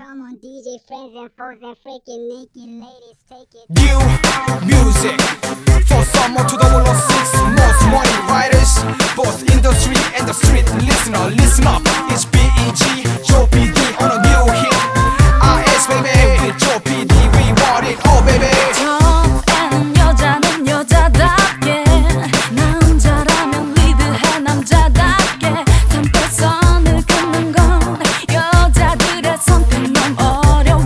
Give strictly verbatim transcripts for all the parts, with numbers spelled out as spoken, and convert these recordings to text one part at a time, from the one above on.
Come on D J friends and foes and freaking naked ladies, take it. New music for summer to the world of six most money writers, both industry and the street listener. Listen up, it's B E G, Joe P D on a new hit. R S baby, with Joe P D, we want it all baby. 저에는 여자는 여자답게, 남자라면 리드해 남자답게. 선택선을 긋는 건 여자들의 선택 너무 어려워.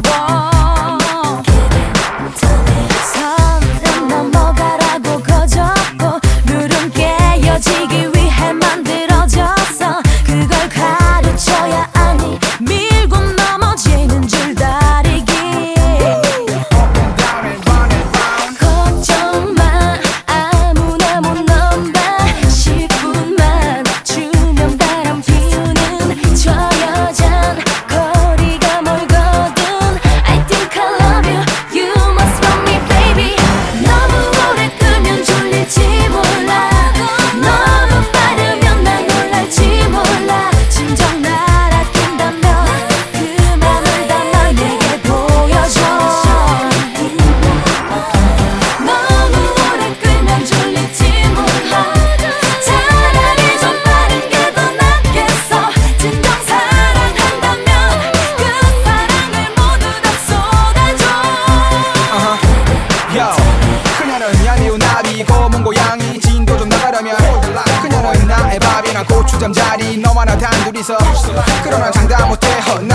선은 넘어가라고 거졌고 룰은 깨어지기 위해 만들어졌어. 그걸 가르쳐야 하니 밀고 넘어지는 줄다리기. 걱정 마, 아무나 못 넘봐. 십 분만 주면 바람 피우는 저 여잔 거리가 멀거든. I think I love you, you must love me baby. 너무 오래 끌면 졸릴지 몰라. 너무 빠르면 난 놀랄지 몰라. 진정 날 아낀다면 그 맘을 담아 내게 보여줘. 너무 오래 끌면 졸릴지 몰라. 차라리 좀 빠른 게 더 낫겠어. 진정 사랑한다면 그 사랑을 모두 다 쏟아줘. Yo, 그녀는 얄미운 나비고 먼 고양이. 진도 좀 나가려면 그녀는 나의 밥이나 고추 잠자리. 너와 나 단둘이서 그러나 장담 못해.